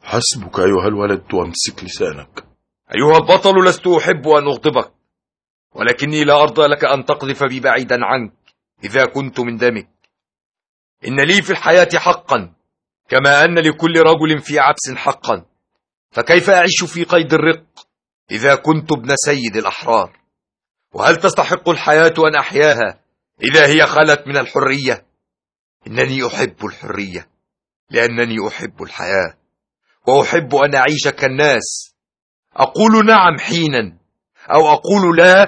حسبك أيها الولد، وامسك لسانك. أيها البطل، لست أحب أن أغضبك، ولكني لا أرضى لك أن تقذف بي بعيدا عنك إذا كنت من دمك. إن لي في الحياة حقا، كما أن لكل رجل في عبس حقا، فكيف أعيش في قيد الرق إذا كنت ابن سيد الأحرار؟ وهل تستحق الحياة أن أحياها إذا هي خلت من الحرية؟ إنني أحب الحرية لأنني أحب الحياة، وأحب أن أعيش كالناس، أقول نعم حينا أو أقول لا